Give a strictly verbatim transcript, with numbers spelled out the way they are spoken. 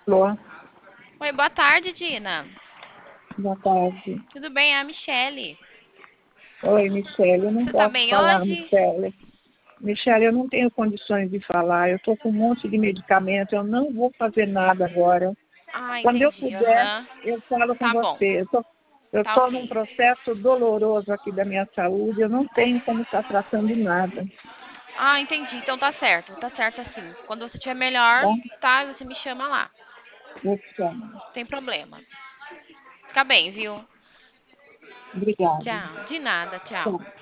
Alô, Oi, boa tarde, Dina. boa tarde. Tudo bem? É a Michele. Oi, Michele, eu não Você tá posso bem falar, hoje? Michele. Michele, eu não tenho condições de falar, eu estou com um monte de medicamento, eu não vou fazer nada agora. Ah, Quando eu entendi. puder, Aham. eu falo com Tá bom. você. Eu tô, eu Tá estou num ok. processo doloroso aqui da minha saúde, eu não tenho como estar tratando nada, Ah, entendi. Então tá certo. Tá certo assim. Quando você estiver melhor, tá? tá? Você me chama lá. Eu te chamo. Sem problema. Fica bem, viu? Obrigada. Tchau. De nada, tchau. Tchau.